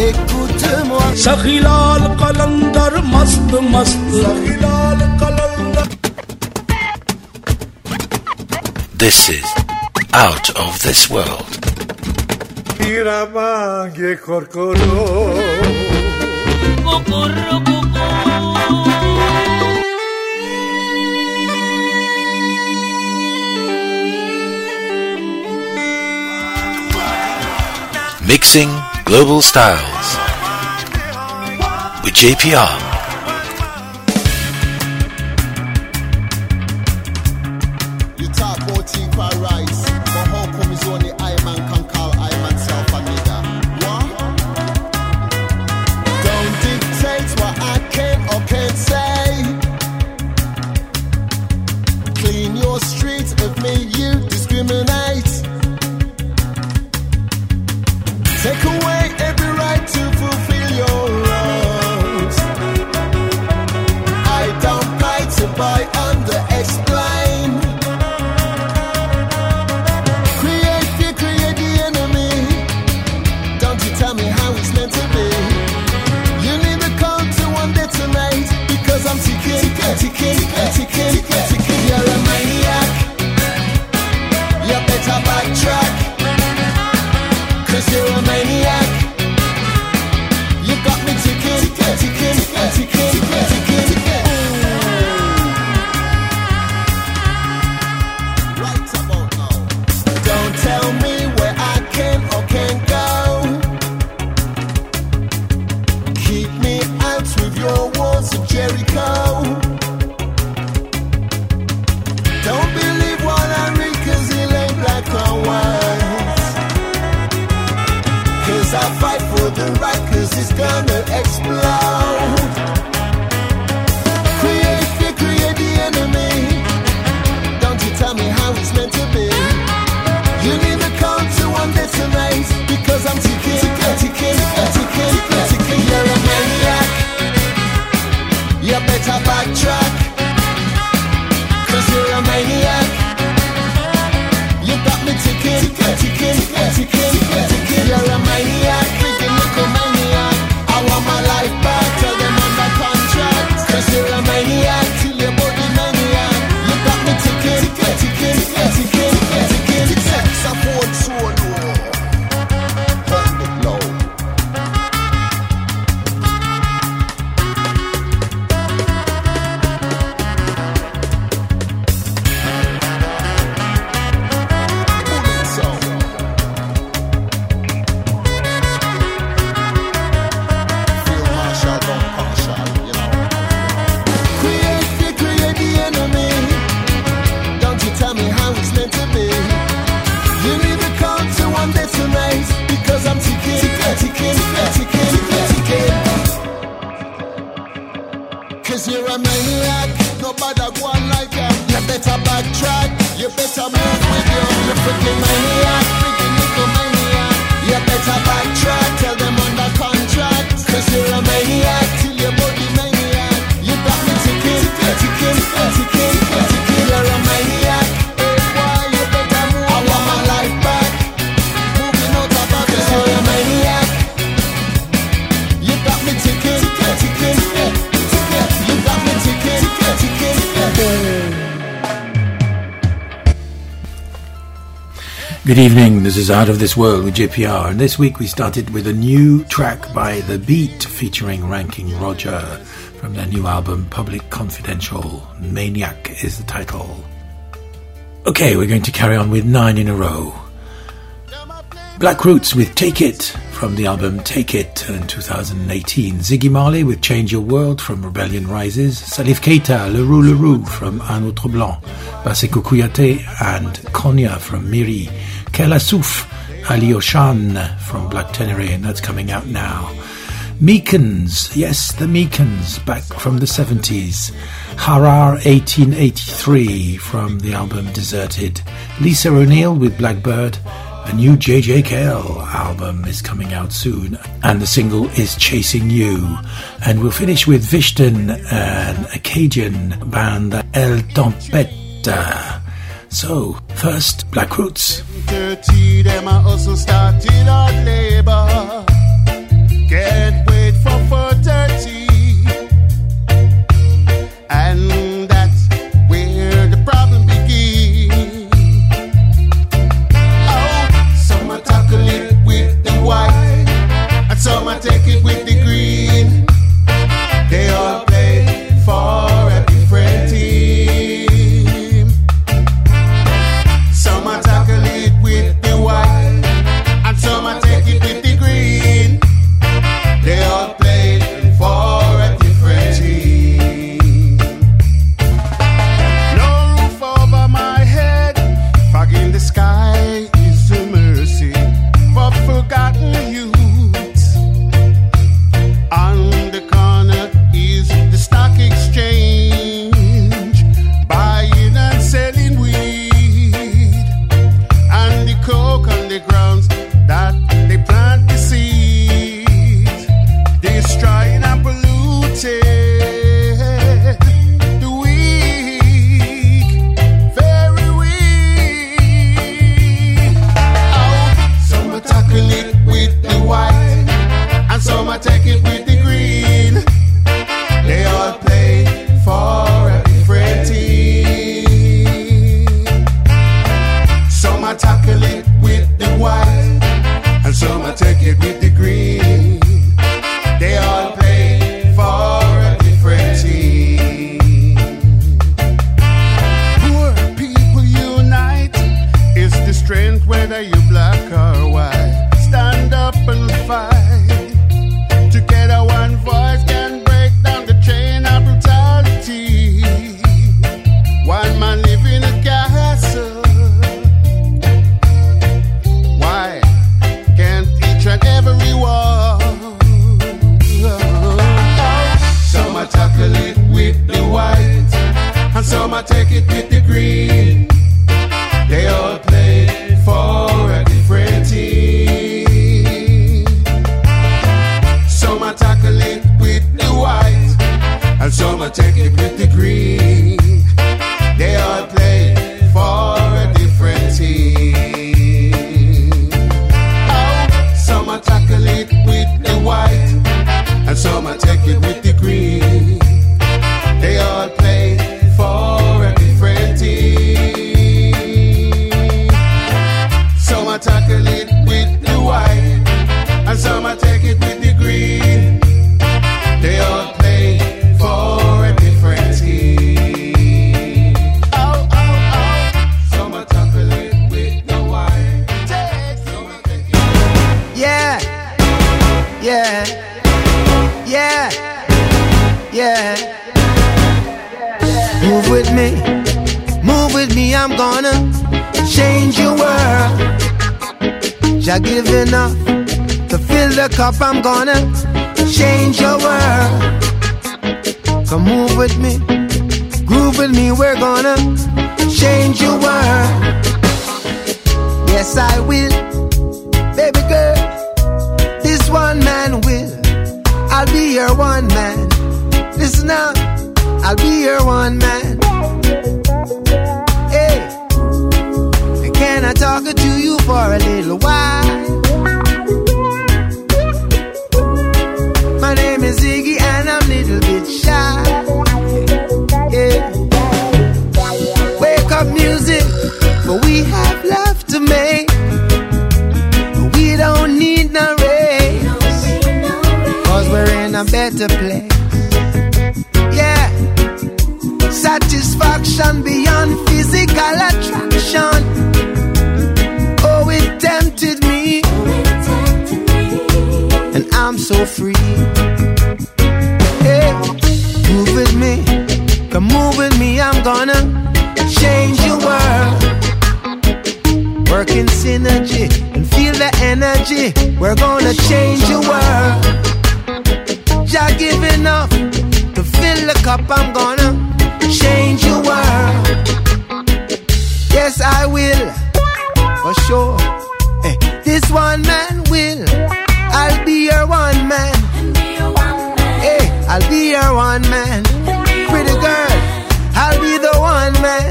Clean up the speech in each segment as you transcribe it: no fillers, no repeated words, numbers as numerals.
écoute-moi. Sakhilal Qalandar mast mast. Sakhilal Qalandar. This is Out of This World. Iramange korkoro. Kokoro koko. Mixing Global Styles with JPR. You talk about Tifa Rice, but how come it's only I man can call I myself a nigga? What? Don't dictate what I can or can't say. Clean your streets if me you discriminate. Take away every right to fulfill your roles. I don't like to buy under-explain. Create the enemy. Don't you tell me how it's meant to be. You need the code to one detonate. Because I'm ticking. You're a maniac. You better backtrack. Cause you're a maniac. You got me ticking. Right about now. Don't tell me where I can or can't go. Keep me out with your walls of Jericho. Don't believe what I read cause it ain't black or white. Cause I fight for the right, cause it's gonna explode. Create the enemy. Don't you tell me how it's meant to be. You need the code to undetonate. Because I'm ticking. You're a maniac. You better backtrack. Cause you're a maniac. You got me ticking. You're a maniac, freaking little maniac. I want my life back, tell them under contract. Cause you're a maniac, till your body maniac. You got me ticking. Saxophone solo. Hold it low. Because I'm ticking. Cause you're a maniac. Nobody go on like that. You better backtrack. You better move with your freaking maniac. Freaking little maniac. You better backtrack. Tell them under contract. Cause you're a maniac. Till your body maniac. You got me ticking. You're a maniac. Hey boy, you better move. I want my life back. Moving out of that. Cause you're a maniac. You got me ticking. You got me ticking. Good evening, this is Out of This World with JPR, and this week we started with a new track by The Beat featuring Ranking Roger from their new album Public Confidential. Maniac is the title. Okay, we're going to carry on with 9 in a row. Black Roots with Take It from the album Take It in 2018. Ziggy Marley with Change Your World from Rebellion Rises. Salif Keita, Le Roux from Un Autre Blanc. Baseko Kouyaté and Konya from Miri. Kela Souf, Ali Oshan from Black Tenere, and that's coming out now. Meekins, yes, the Meekins, back from the 70s. Harar 1883 from the album Deserted. Lisa O'Neill with Blackbird. A new JJKL album is coming out soon, and the single is Chasing You. And we'll finish with Vishton, an Acadian band, El Tempête. So, first, Black Roots. 30, them a also started hard labor. can't wait for 4:30. And that's where the problem begins. Oh, some I tackle it with the white, and some I take it with the green. They all play for a different team. Some I tackle it with the white, and some I take it with the green. They all play for a different team. No roof over my head, fog in the sky is a mercy for forgotten youths. On the corner is the stock exchange, buying and selling weed, and the coke on the grounds that they plant the seeds, destroying and polluting the weak, very weak. Oh, some will tackle it with the white, and some will take it with the green. They all play for a different team. Some will tackle it with the white, and some will take it with the green. They all play for a different team. Poor people unite. It's the strength whether you black or white. Stand up and fight. Together one voice can break down the chain of brutality. One man live in a castle. Why can't each and every one? Some I tackle it with the white, and some I take it with the green. They all play for a different team. Some I tackle it with the white, and some I take it with the green. They all play for a different team. Oh, some I tackle it with the white, and some I take it with the green. They all play for a different team. Some I tackle it with the white, and some I take it with the green. They all play for a different team. Oh, oh, oh. Some I tackle it with the white. Some I take it. Yeah, yeah, yeah, yeah. Move with me, I'm gonna change your world. Jah give enough to fill the cup, I'm gonna change your world. Come move with me, groove with me, we're gonna change your world. Yes, I will, baby girl, this one man will. I'll be your one man. Listen up, I'll be your one man. Hey, can I talk to you for a little while? My name is Iggy and I'm a little bit shy. Yeah. Wake up music, but we have love to make. We don't need no rain, 'cause we're in a better place. Yeah. Satisfaction beyond physical attraction. Oh, it tempted me, and I'm so free. Hey, move with me, come move with me, I'm gonna change your world. Work in synergy and feel the energy. We're gonna change your world. Jah give enough to fill the cup, I'm gonna change your world. Yes, I will, for sure. Hey, this one man will. I'll be your one man. Hey, I'll be your one man. Pretty girl, I'll be the one man.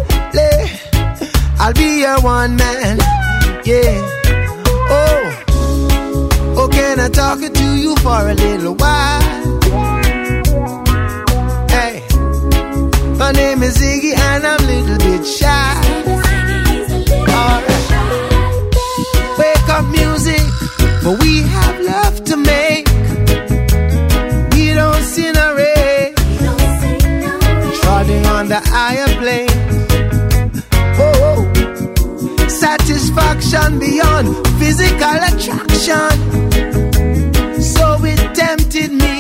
I'll be your one man. Yeah. Oh, can I talking to you for a little while. Hey, my name is Iggy and I'm a little bit shy. Alright. Wake up music, but we have love to make. We don't see no rain. Starting on the higher plane. Oh, satisfaction beyond physical attraction. So it tempted me,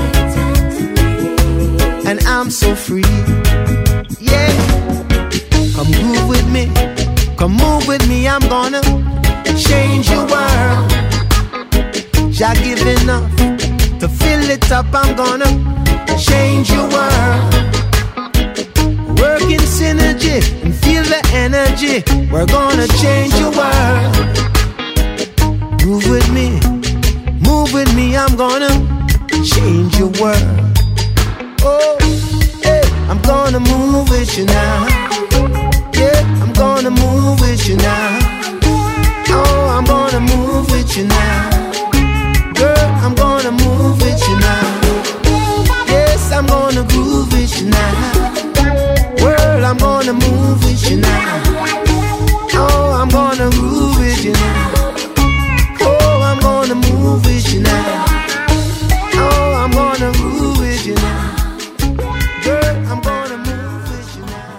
and I'm so free. Yeah, come groove with me, come move with me. I'm gonna change your world. Jah give enough to fill it up. I'm gonna change your world. Work in synergy and feel the energy. We're gonna change your world. Move with me, move with me. I'm gonna change your world. Oh, hey, I'm gonna move with you now. Yeah, I'm gonna move with you now. Oh, I'm gonna move with you now. Girl, I'm gonna move with you now. Yes, I'm gonna groove with you now. World, I'm gonna move with you now. Oh, I'm gonna groove with you now. Oh, I'm gonna move with you now. Oh, I'm gonna groove with you now. Girl, I'm gonna move with you now.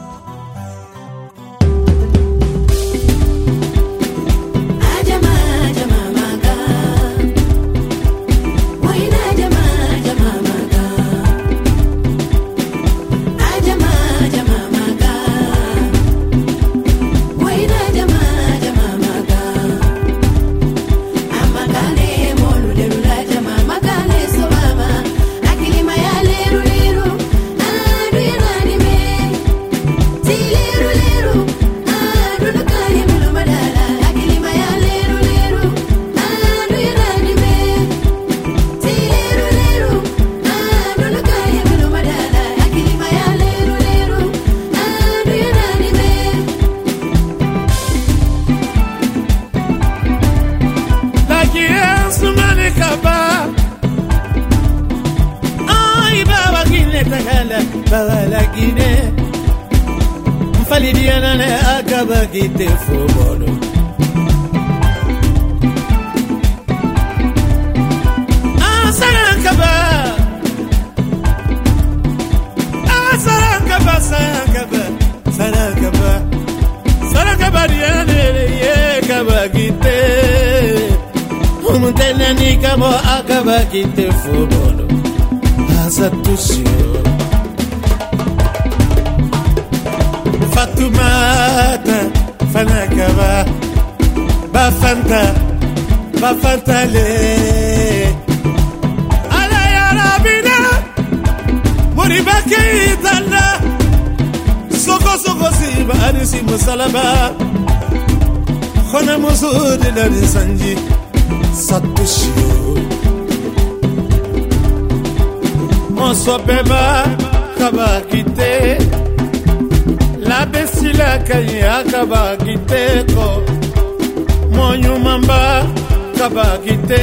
Fatoumata Fanakaba Bafanta Bafantale Alaya Rabina Muribake Itala Soko Soko Siba Adisi Musalaba Khona Musudi Ladi Sanji Satushio Monsopeba Kabakite La besila kaya kabakite ko Monyumamba kabakite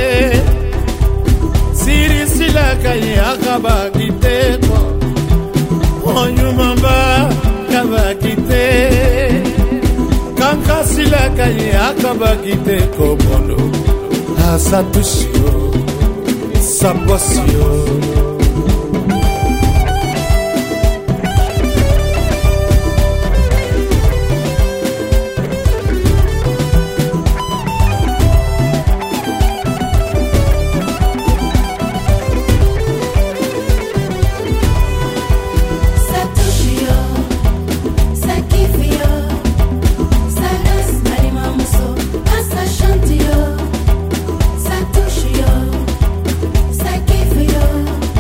Siri sila kaya kabakite ko Monyumamba kabakite Kanka sila kaya kabakite ko Bono Asatushio Saposio Yo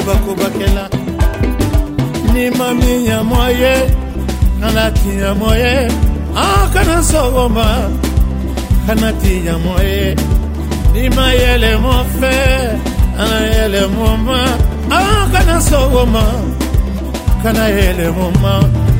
bakubakela ni mami ya moye kanati ya moye kana sogoma kanati ya moye ni mayele mo fe anayele mo ma kana sogoma kana yele mo ma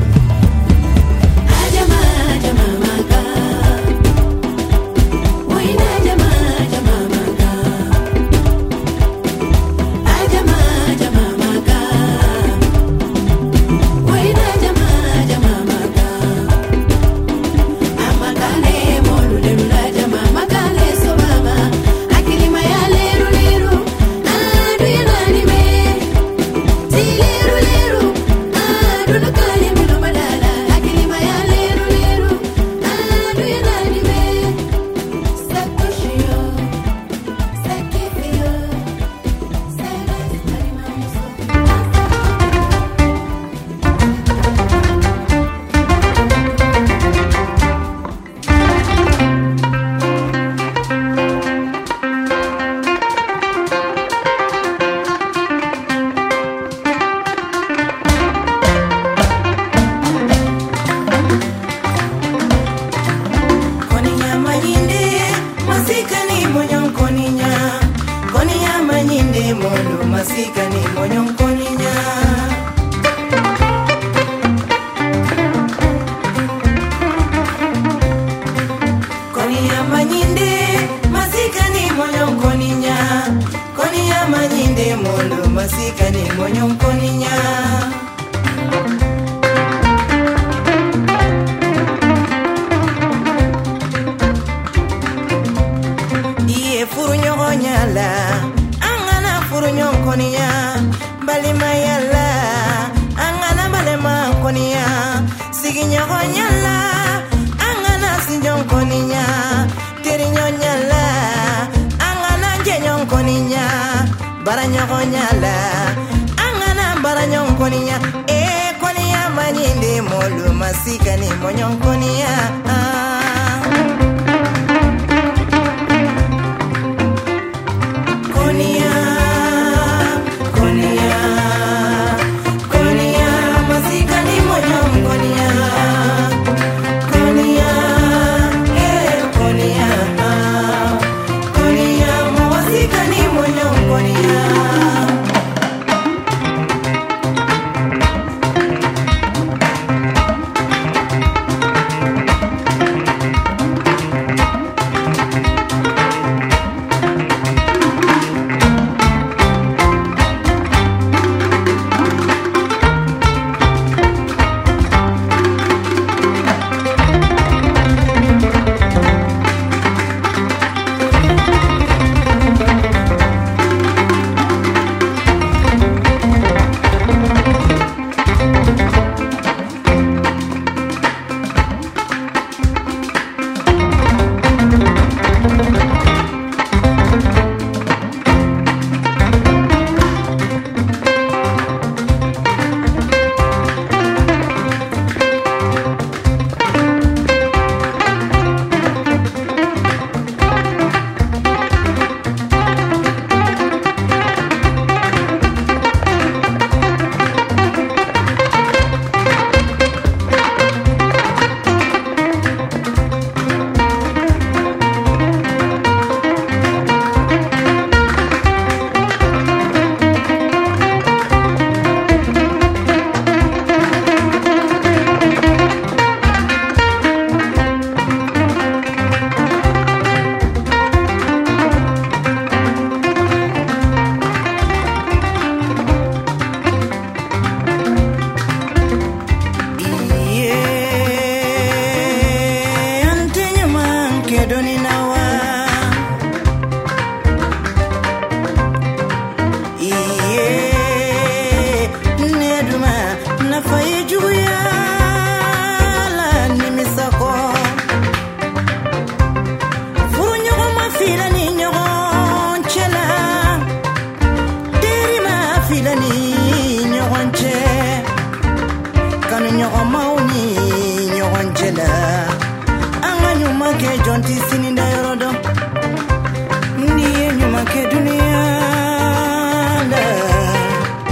jonti sininda yorodo ndiye nyuma ke dunia la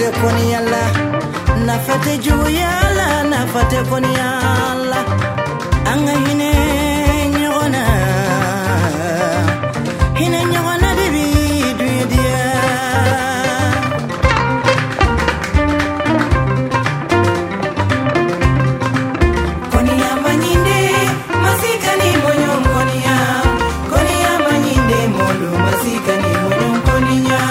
koni yalla nafate ju yalla nafate koni yalla anga hine nyona bibi dudia koni ya manyinde masikani moyo koni ya manyinde molo masikani moyo koni ya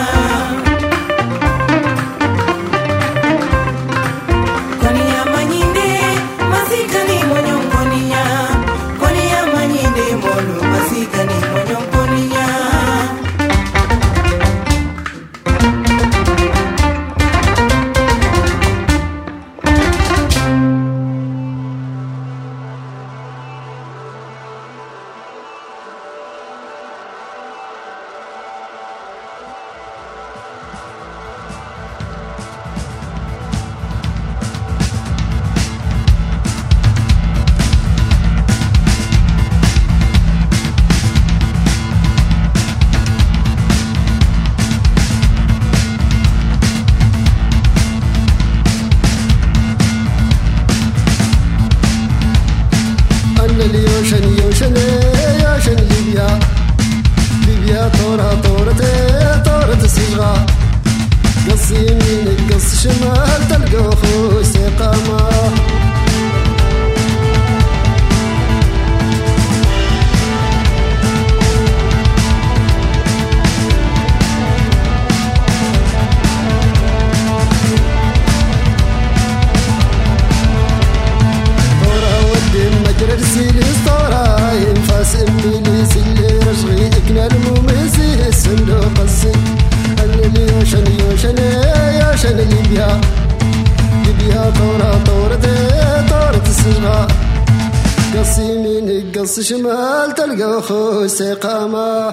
شمال تلقى خو استقامة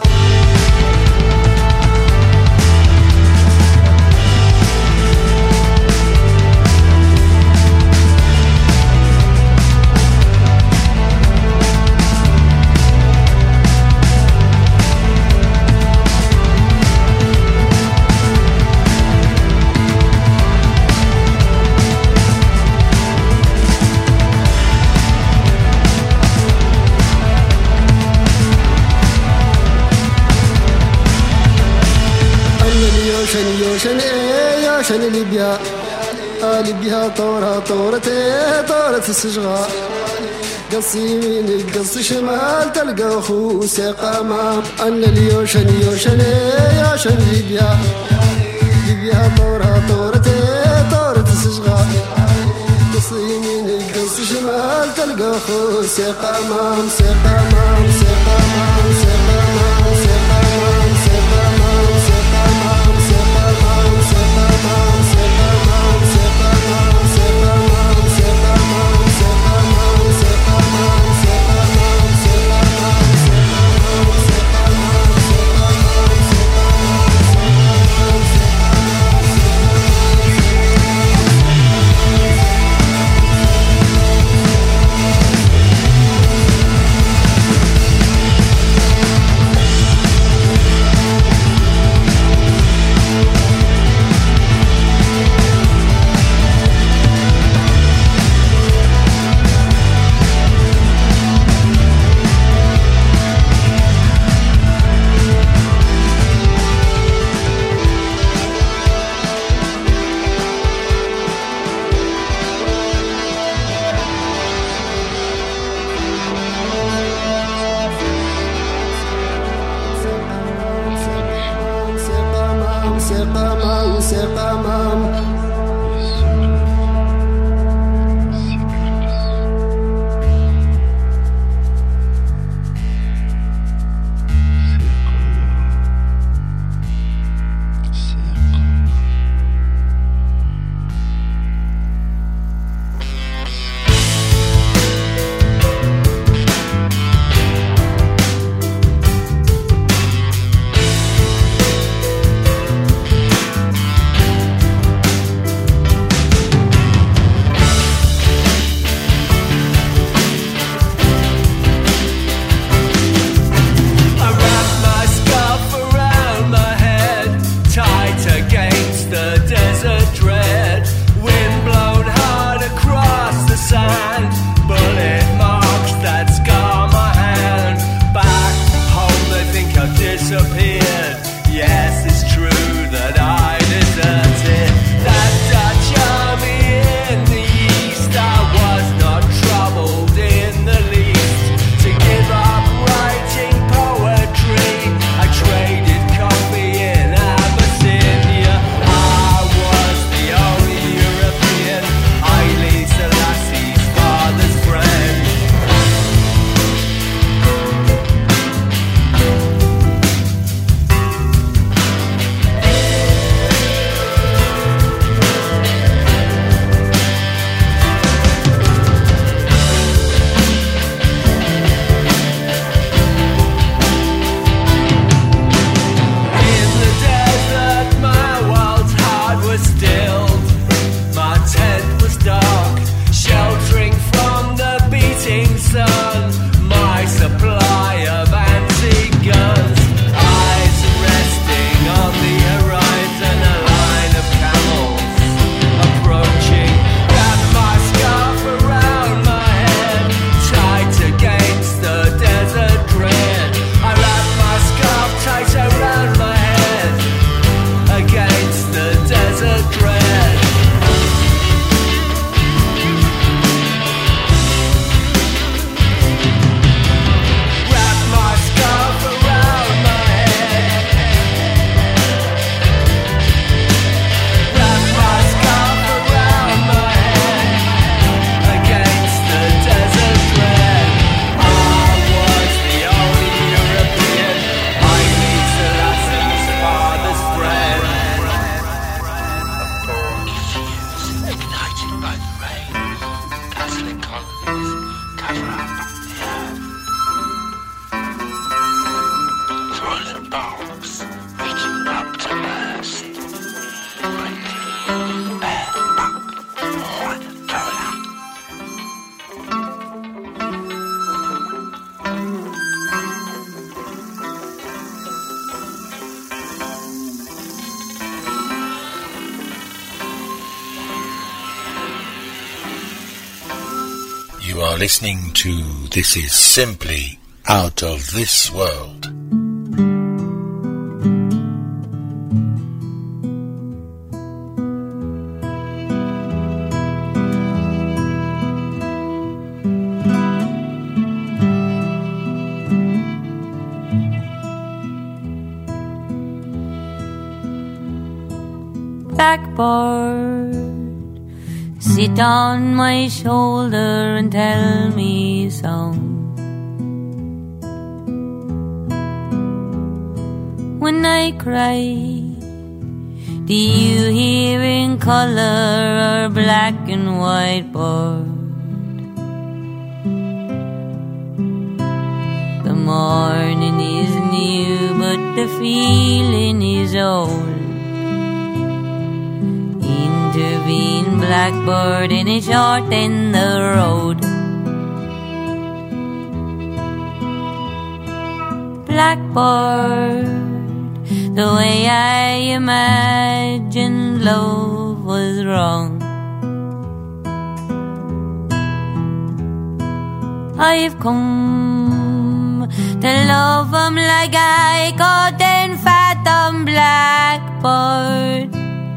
يوشن ليبيا طورة السجغة قصي من قص شمال تلقى خو استقامة أن اليوشن ليبيا طورة السجغة قصي من قص شمال تلقى خو استقامة disappeared. Yes, it's true that I deserted that Dutch army in the east. I was not troubled in the least to give up writing poetry. I traded coffee in Abyssinia. I was the only European, Haile Selassie's father's friend. In the desert, my world's heart was stilled. My tent was dark, sheltering from the beating sun. My supply of anti-guns, eyes resting on the horizon. A line of camels approaching. Wrap my scarf around my head, tight against the desert dread. I wrap my scarf tight around my head, against the desert dread. Wrap my scarf around my head. Wrap my scarf around my head, against the desert dread. I was the only European, Haile Selassie's father's friend. Ignited by the rain, dazzling colonies cover up the earth. Through the bulbs, reaching up to burst. Breathing air up, what color? You are listening to This Is Simply Out of This World. Blackbird, sit on my shoulder and tell me a song. When I cry, do you hear in color or black and white bird? The morning is new, but the feeling is old. Intervene, blackbird, and it shorten the road. Blackbird, the way I imagined love was wrong. I've come to love 'em like I couldn't fathom, blackbird.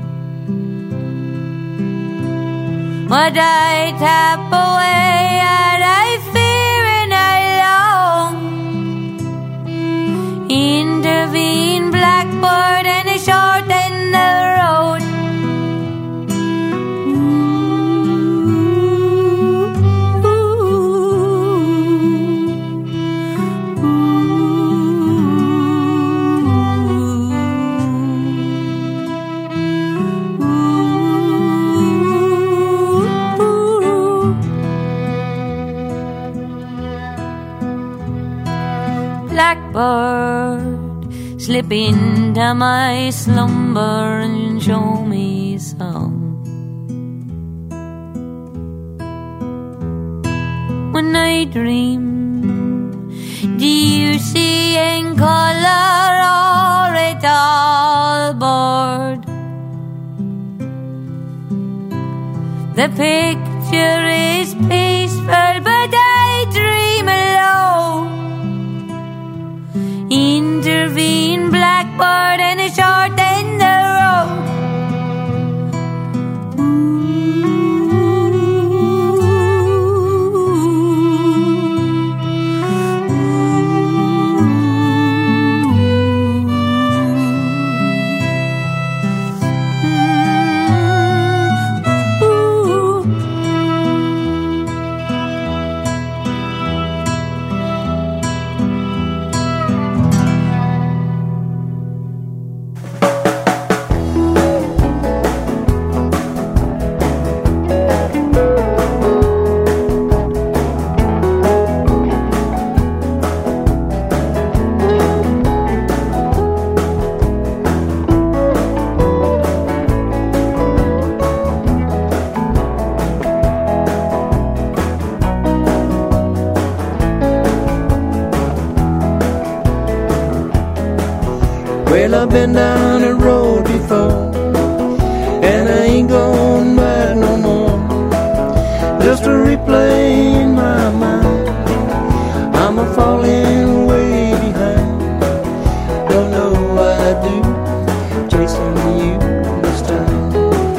But I tap away and I fear and I long. Intervene, blackbird, and it shorten the road. Blackbird, slip into my slumber and show me some. When I dream, do you see in color or it all bored? The picture is peaceful, but I dream alone. In intervene. Blackboard and a short in the road. Well, I've been down the road before, and I ain't going back no more. Just to replay in my mind, I'm a falling way behind. Don't know what I do, chasing you this time.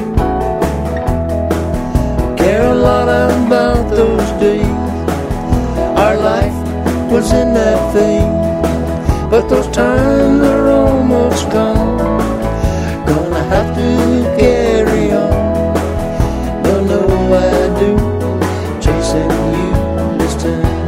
Care a lot about those days, our life was in that phase. But those times are almost gone. Gonna have to carry on. Don't know what I do, chasing you this time.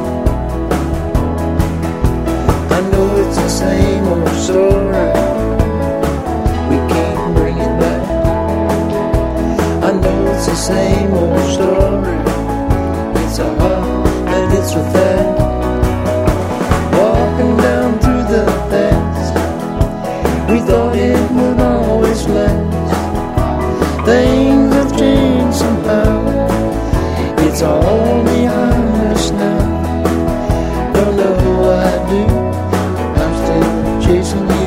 I know it's the same old story, we can't bring it back. I know it's the same old story, it's a heart and it's a fact. Walking down through the past, we thought it would always last. Things have changed somehow, it's all behind us now. Don't know what I do, I'm still chasing you.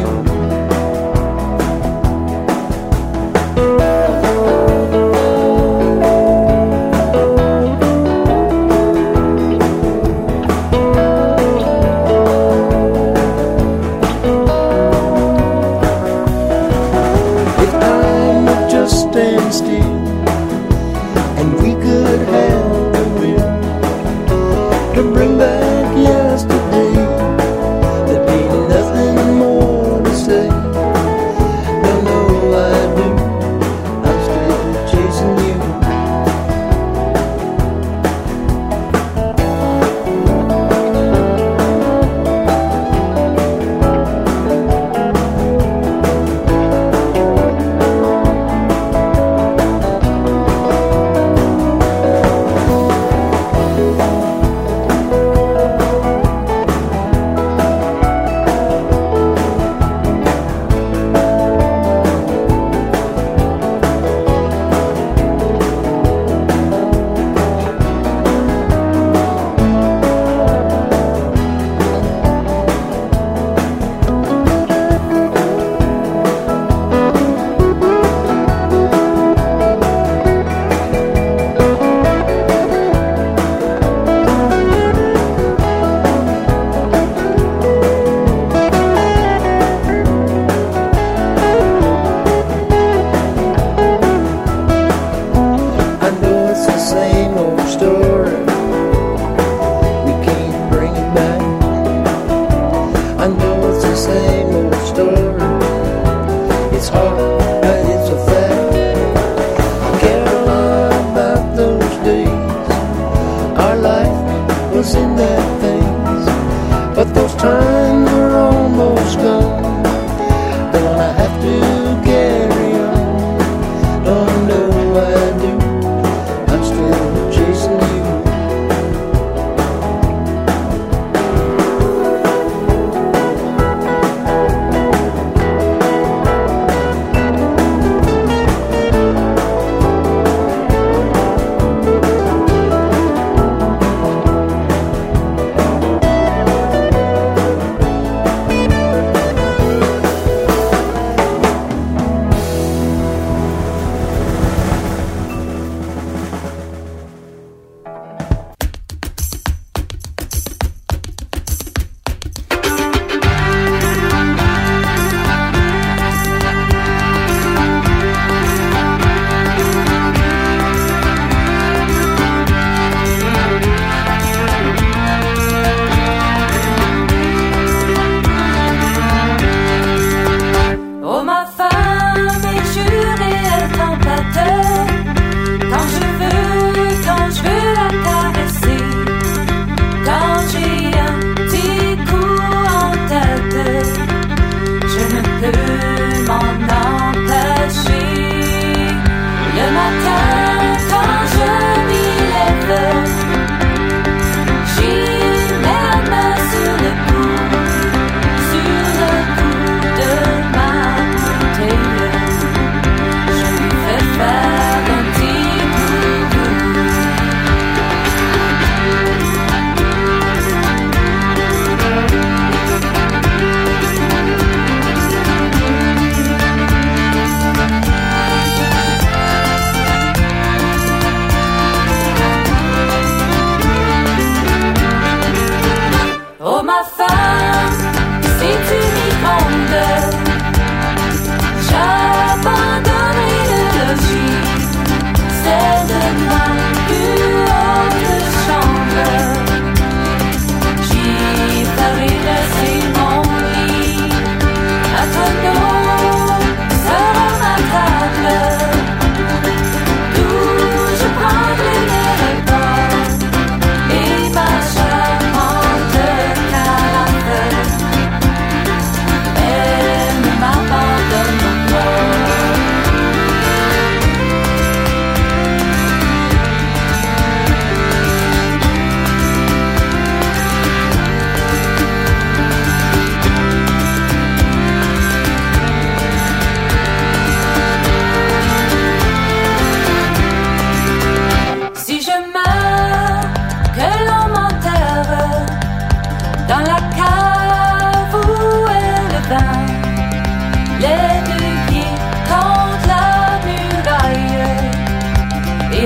Stand still, and we could have the will to bring back yesterday. There'd be nothing more to say. Don't know what I do, I'm still chasing you.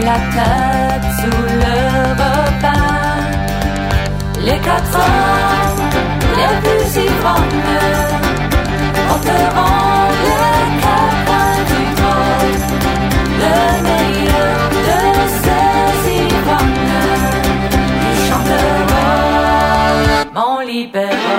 la tête sous le repas. Les 4 heures les plus ivrognes porteront le capin du trône, le meilleur de ces ivrognes. Ils chanteront mon libéral.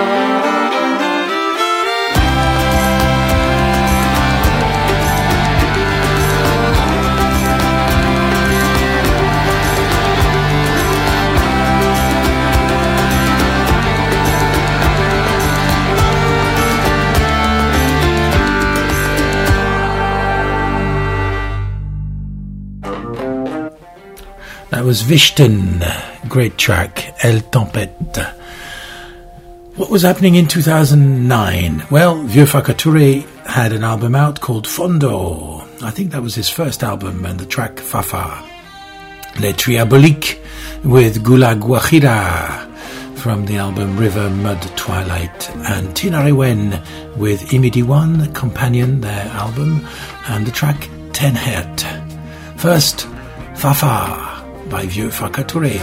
That was Vishten, great track, El Tempête. What was happening in 2009? Well, Vieux Fakatouré had an album out called Fondo. I think that was his first album, and the track Fafa. Les Triaboliques with Gula Guajira from the album River Mud Twilight, and Tinarewen with Imidi1, Companion, their album, and the track Ten Het. First, Fafa by Vieux Fakatouré.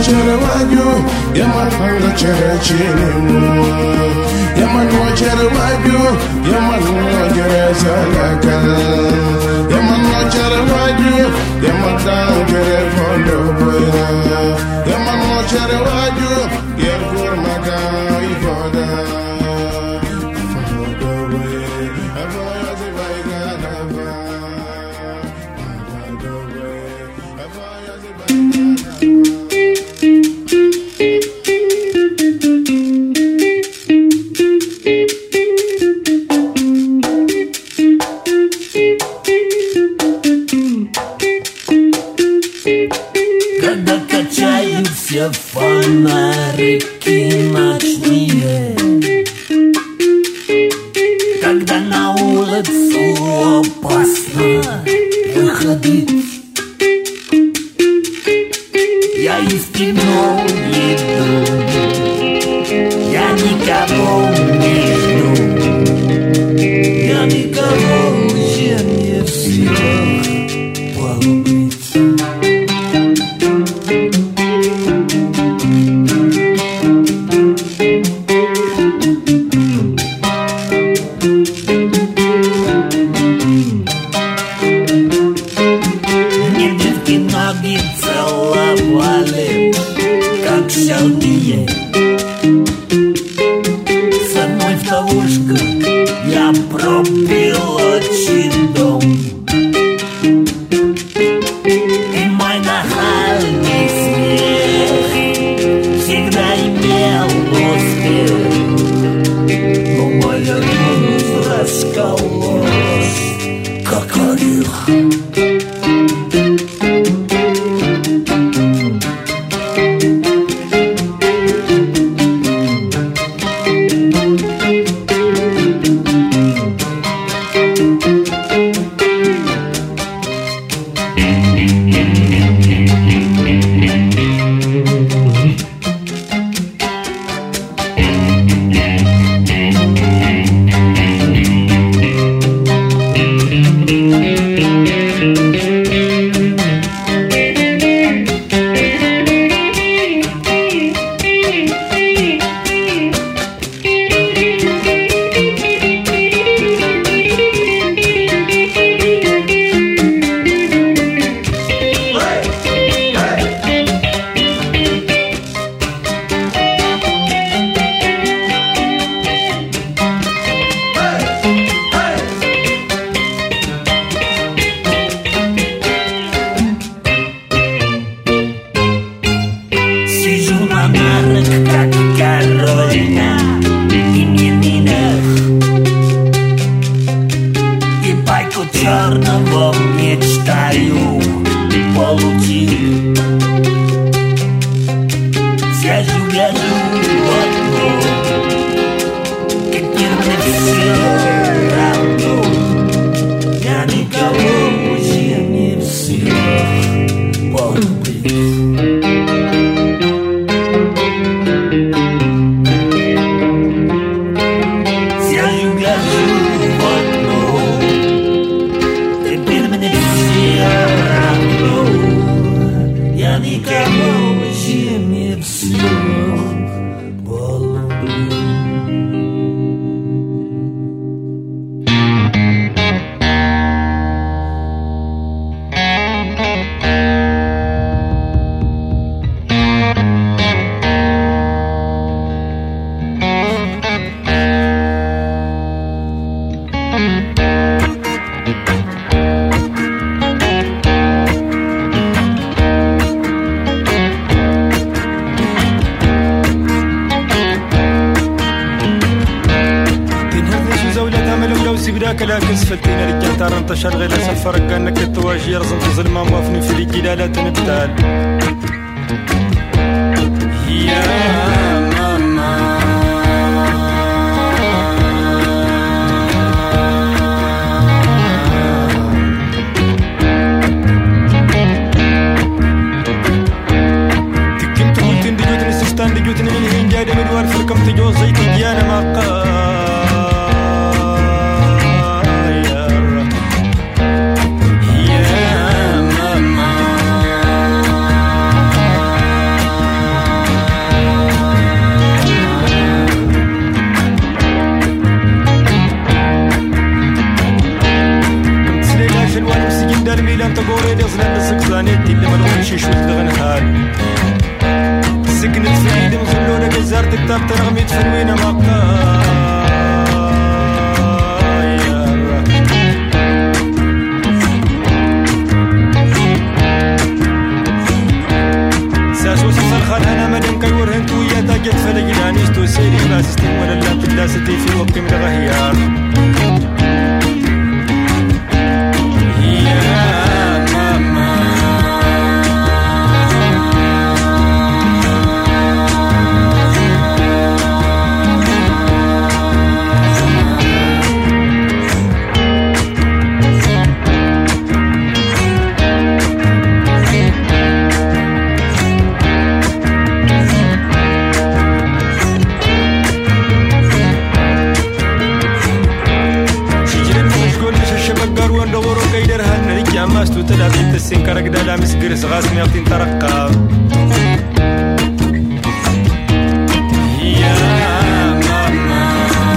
chere waju yaman hanga chere chini yaman wo chere waju yaman wo chere salaka yaman wo chere waju yaman dan chere fondo boya yaman wo chere waju yer kur maga ifoda Когда качаются фонарики ночные, когда на улицу опасно выходить, я и спиной иду, я никого не жду, я никого уже не в силах полюбить. Ноги целовали, как шалдие. Со мной в ловушках я пропил очень дом. И мой нахальный смех всегда имел успех. Но моя жизнь раскололась, как орех. Черного мечтаю получить. Сяжу, гляжу в окно, теперь мне все равно. Я никого уже не в силах полюбить. Сяжу, гляжу в окно, теперь мне все равно. Я никого уже не в силах полюбить. لكن سفلتين رجال تار انتشر غير سفر كانك تواجه رزم في ظلمة موافني في الجلالة نبتال يا ماما تكنت قلت دجوتني سستان دجوتني من هين جادة من وارف لكم تجوز زيت جيانا ما قال دار تكتب ترغمي تفنوين مقا أنا مدن كيورهن تويا تاجت فلقنانيش تو سيري باسستين ولا لا تلاستي في وقت من الغهيار يا ماما ماستو تلابين تسين كرق دالا مسقرس غاس ميغتين ترقى يا ماما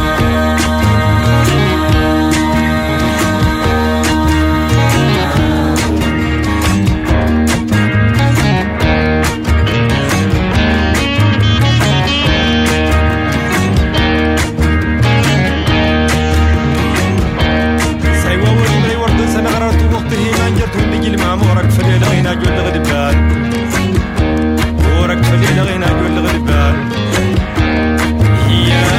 مورك فليل غينا جول غدبال مورك فليل غينا جول غدبال يا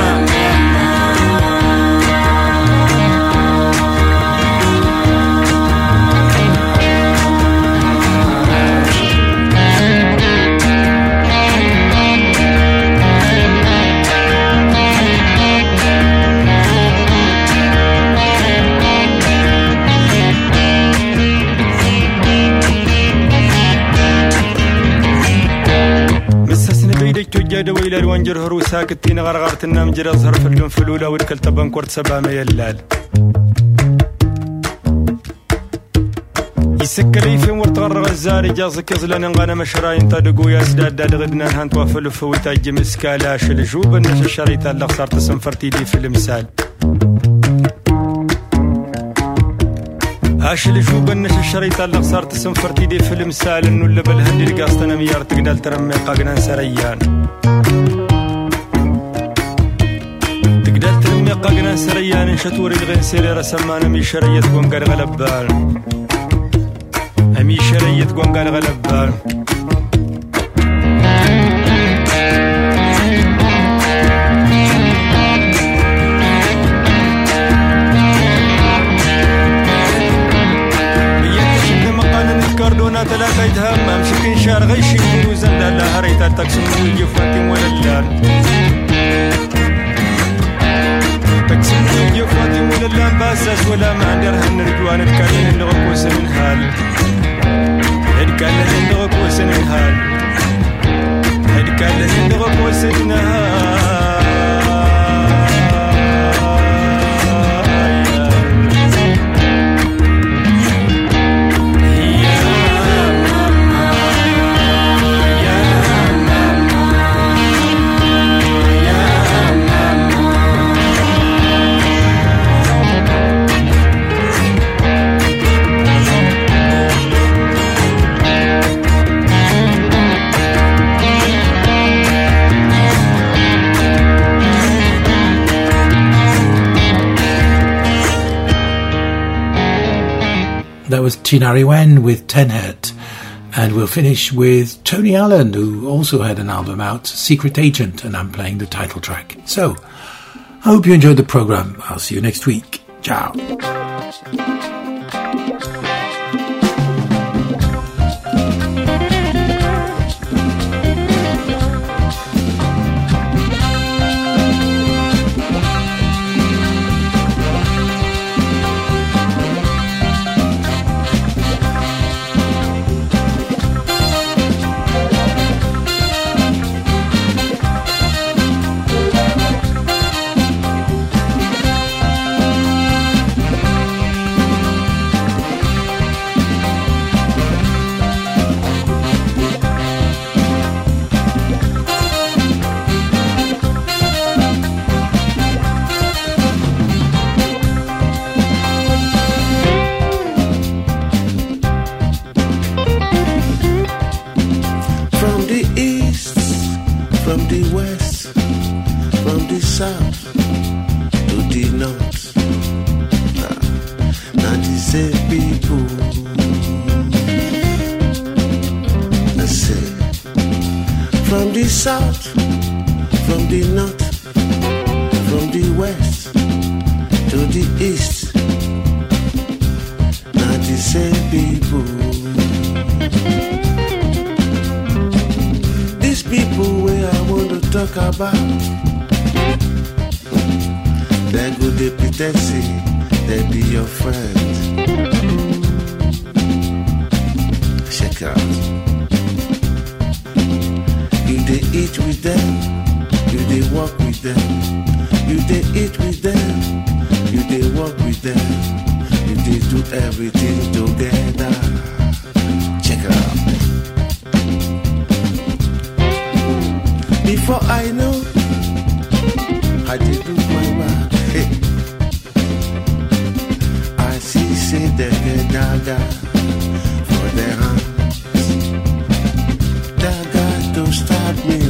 جاد ويل الوانجر هرو ساكتين غرغرتنا مجرى ظهر في اللون فلولا والكل تبان كورت سبا ميلال يسكلي في مرت غرغ الزاري جازك يزلن غانا مشراين طادقو يا سداد داد غدنا هانت وافلو فويتا جمس كالاش الجوب الناس الشريطة اللي خسرت سنفرتي دي في المثال هاش اللي شوب الناس الشريطة اللي خسرت سنفرتي دي في المثال انو اللي بالهندي القاستنا ميار تقدر ترمي قاقنا سريان تقدر ترمي قاقنا سريان شتوري الغين سيري رسمان امي شريت قنقر غلبان امي شريت قنقر غلبان كاردونا ثلاثة هم مسكين شار غيشي وزن لا هريت تقسم ويجي فاتي ولا تقسم ويجي فاتي ولا باسس ولا ما ندير هنرجوان الكلين اللي غكوس من حال الكلين اللي غكوس من حال الكلين اللي غكوس من حال That was Chinari Wen with Ten Head. And we'll finish with Tony Allen, who also had an album out, Secret Agent, and I'm playing the title track. So, I hope you enjoyed the program. I'll see you next week. Ciao. the west, from the south to the north. Now the same people. I say, from the south, from the north, from the west to the east. Now the same people. These people where I want to talk about, they go they pretend say they be your friend. Check out. You they eat with them, you they walk with them. You they eat with them, you they walk with them. You they do everything together. Check it out. Before I know, I did do my work. Hey. I see say they get dagger for their hands. Dagger to stop me.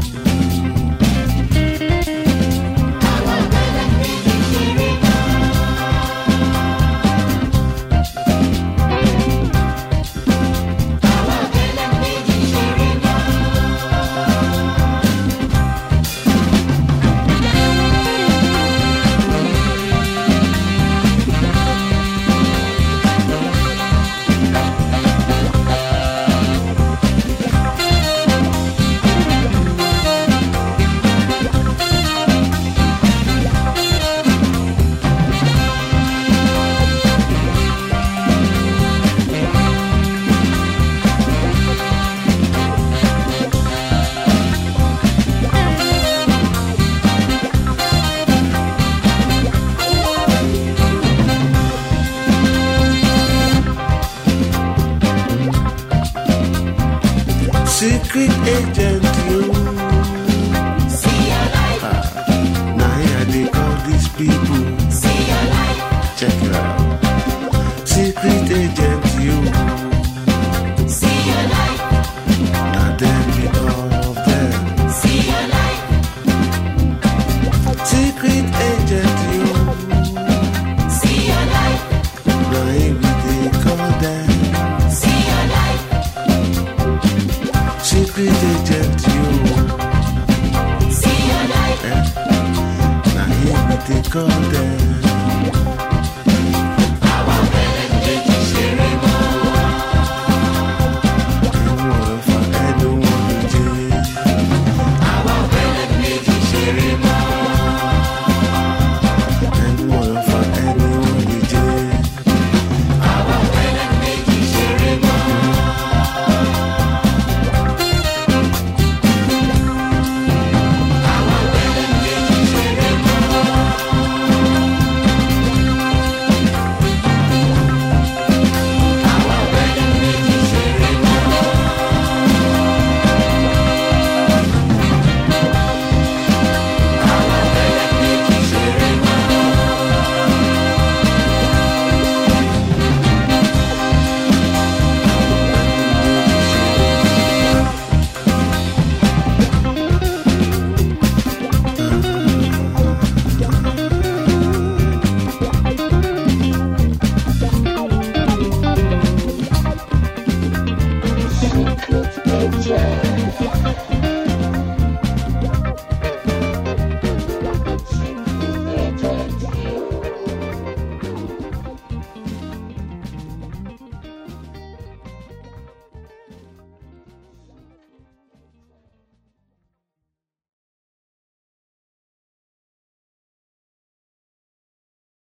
Secret agent, you see your life. Now here they call these people. See your life. Check it out. Secret agent, you see your life. Now then we all of them. See your life. Secret agent, you see your life. Now here they call them. See your life. Secret agent, you see your life. Now here we take all them. Secret agent.